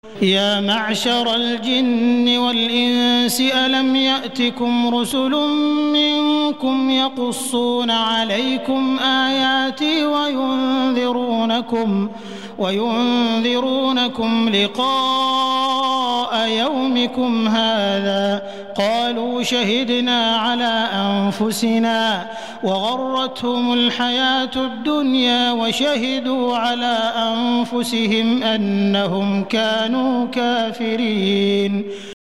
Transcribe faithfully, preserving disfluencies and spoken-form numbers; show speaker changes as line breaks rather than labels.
يا معشر الجن والإنس ألم يأتكم رسل منكم يقصون عليكم آياتي وينذرونكم وينذرونكم لقاء يومكم هذا قالوا شهدنا على أنفسنا وغرتهم الحياة الدنيا وشهدوا على أنفسهم أنهم كانوا كافرين.